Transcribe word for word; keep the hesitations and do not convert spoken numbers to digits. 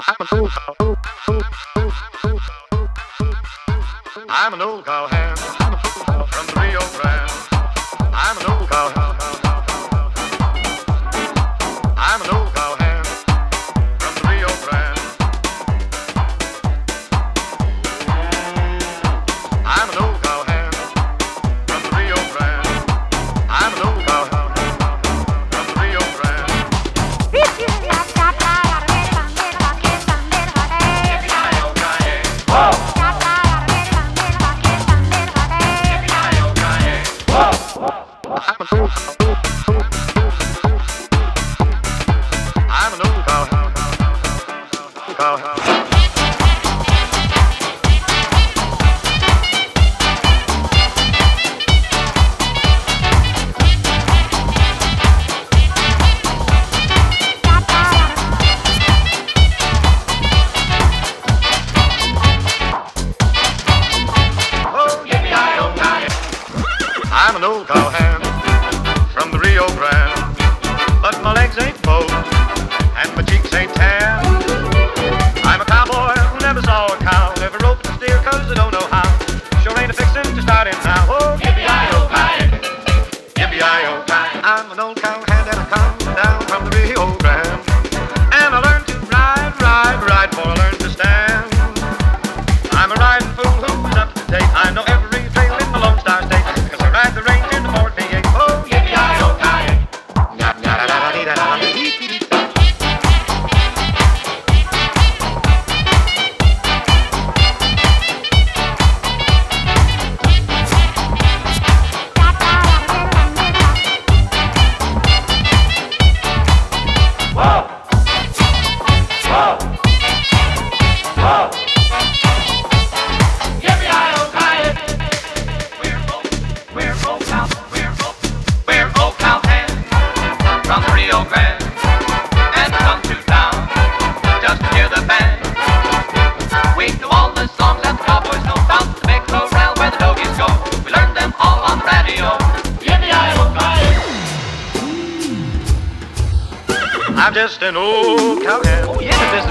I'm an old cow. I'm an old cowhand from the Rio Grande. I'm an old cowhand. I'm an old cowhand from the Rio Grande. I'm an old cowhand from the Rio Grande. I'm an old cowhand from the Rio Grande. I'm an old I'm an old cowhand. Cowhand. I'm an old cowhand from the Rio Grande, but my legs ain't bowed and my cheeks ain't tan. I'm a cowboy who never saw a cow, never roped a steer cause I don't know how. Sure ain't a fixin' to start in now. Oh, yippee-i-oh-ki, yippee-i-oh-ki. I'm an old cowhand and I come down from the Rio Grande, and I learned to ride, ride, ride before I learned to stand. I'm a riding fool who's up to date. I know every trail in the Lone Star State. Ride the range in the Ford V eight. Oh, yippee-i-oh-ki. Whoa! Whoa! Whoa! From the Rio Grande, and come to town just to hear the band. We know all the songs that the cowboys know about the big corral where the doggies go. We learned them all on the radio. Yippee-i-oh-ki. I'm just an old cowhand. Oh, yeah,